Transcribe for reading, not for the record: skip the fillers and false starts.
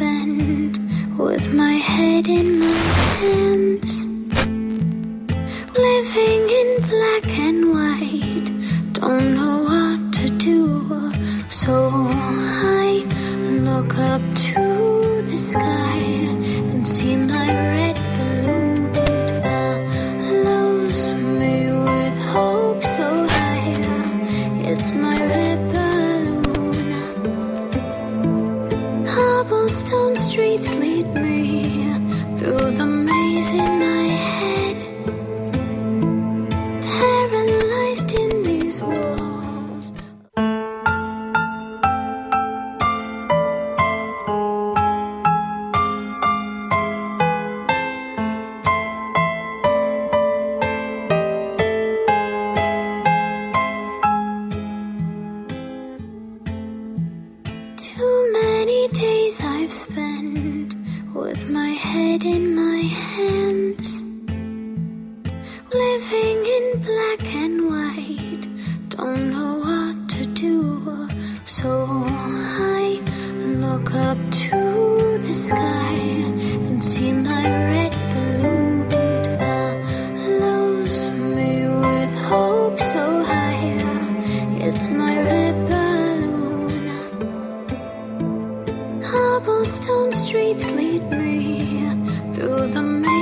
spend with my head in my hands, living in black and white, don't know what to do. So I look up to the sky and see my red balloon. It follows me with hope so high. It's my red balloon. Cobblestone streets lead me through the maze in my head, paralyzed in these walls. Too many days I've spent with my head in my hands, living in black and white, don't know what to do. So I look up to the sky and see my red balloon. It follows me with hope so high. It's my red balloon. Cobblestone streets lead me through the maze